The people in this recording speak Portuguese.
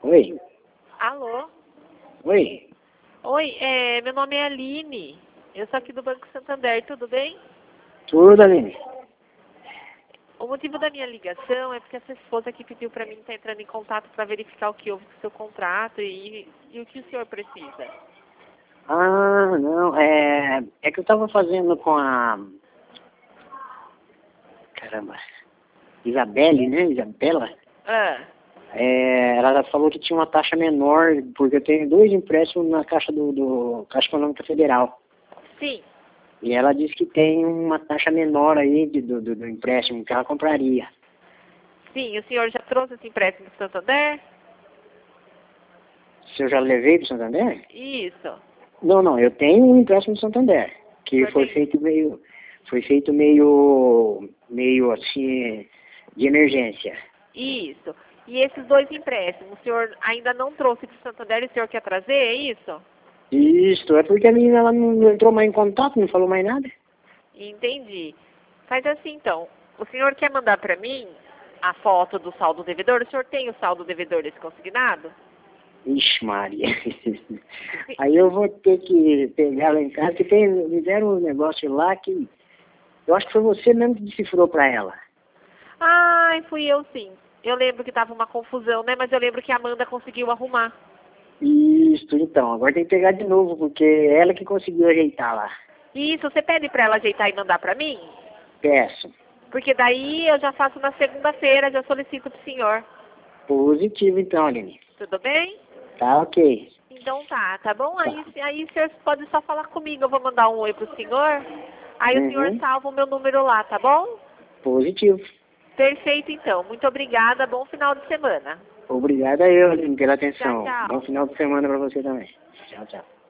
Oi? Alô? Oi? Oi, meu nome é Aline. Eu sou aqui do Banco Santander, tudo bem? Tudo, Aline? O motivo da minha ligação é porque a sua esposa aqui pediu para mim estar entrando em contato para verificar o que houve com o seu contrato e o que o senhor precisa. Ah, não, é que eu tava fazendo com a... Caramba, Isabelle, né? Isabela. Ah, Ela falou que tinha uma taxa menor, porque eu tenho 2 empréstimos na Caixa do Caixa Econômica Federal. sim. E ela disse que tem uma taxa menor aí do empréstimo que ela compraria. Sim, o senhor já trouxe esse empréstimo do Santander? Se eu já levei para o Santander? Isso. Não, eu tenho um empréstimo do Santander, que O senhor foi tem... feito meio assim, de emergência. Isso. E esses 2 empréstimos, o senhor ainda não trouxe para o Santander e o senhor quer trazer, é isso? Isso, é porque a menina ela não entrou mais em contato, não falou mais nada. Entendi. Faz assim então. O senhor quer mandar para mim a foto do saldo devedor? O senhor tem o saldo devedor desse consignado? Ixi, Maria. Aí eu vou ter que pegar lá em casa, que me deram um negócio lá que eu acho que foi você mesmo que decifrou para ela. Ai, fui eu sim. Eu lembro que tava uma confusão, né? Mas eu lembro que a Amanda conseguiu arrumar. Isso, então, agora tem que pegar de novo, porque é ela que conseguiu ajeitar lá. Isso, você pede para ela ajeitar e mandar para mim? Peço. Porque daí eu já faço na segunda-feira, já solicito pro senhor. Positivo então, Aline. Tudo bem? Tá ok. Então tá bom? Tá. Aí o senhor pode só falar comigo. Eu vou mandar um oi pro senhor. Aí o senhor Uhum. salva o meu número lá, tá bom? Positivo. Perfeito, então. Muito obrigada. Bom final de semana. Obrigado a eu, Aline, pela Tchau, atenção. Bom tchau. final de semana para você também. Tchau, tchau.